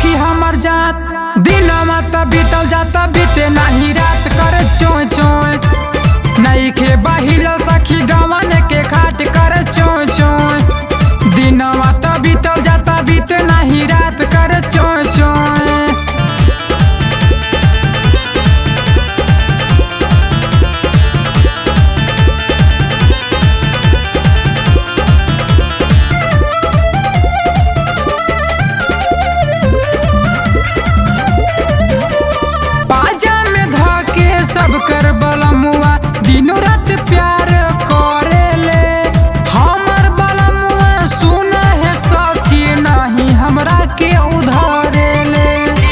सखी हमर जात दिनमा त बीतल जाता बीते नाही रात करे चोय चोय नहीं खे बहिल सखी गवन के खाट करे चोय चोय दिनमा त बीतल जाता बीते नाही रात करे चोय चोय। सब कर बलमुआ दिनों रात प्यार करेले हमर बलमुआ सुन है सखी नहीं हमरा के उधारेले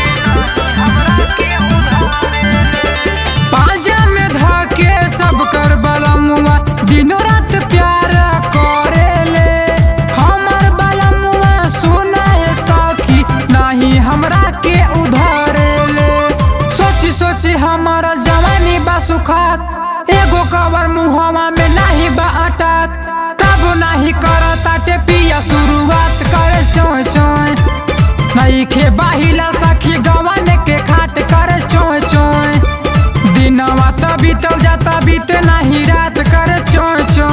पाजा में धके सब कर बलमुआ दिनों रात प्यार करेले हमर बलमुआ सुन है सखी नहीं हमरा के उधारेले सोची सोची हमारा जवानी बा सुखात एगो कवर मुहवा में नहीं बा अटत तब नहीं करता टे पिया शुरुआत करे चोय चोय नहीं खे बाहिला सखी गवन के खाट करे चोय चोय दिनवा त बीतल जाता बीते नहीं रात करे चोय चोय।